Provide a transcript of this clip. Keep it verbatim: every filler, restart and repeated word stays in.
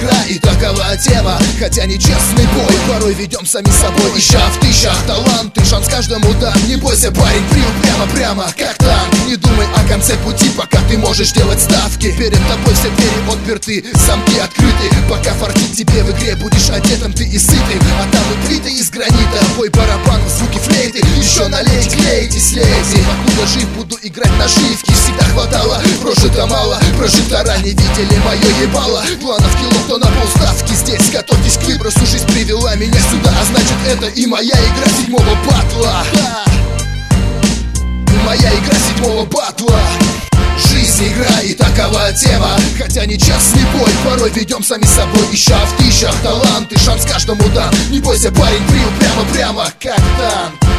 игра и такова тема, хотя нечестный бой. Порой ведем сами собой, ища в тысячах таланты. Шанс каждому дан, не бойся, парень, при упрямо прямо, как танк. Не думай о конце пути, пока ты можешь делать ставки. Перед тобой все двери отперты, замки открыты. Пока фартит тебе в игре, будешь одетым ты и сытым. А там и плиты из гранита, бой барабанов, звуки флейты. Еще налейте, клейте, слейте. Покуда жив, буду играть наживки. Всегда хватало, прожито мало. Прожито ранее, видели мое ебало. Планов кило, кто на полставки здесь. Готовьтесь к выбросу, жизнь привела меня сюда. А значит это и моя игра седьмого батла. Моя игра седьмого батла. Жизнь, игра и такова тема, хотя нечестный бой. Порой ведем сами собой, ища в тысячах таланты. Шанс каждому дан, не бойся, парень, при упрямо прямо, как танк.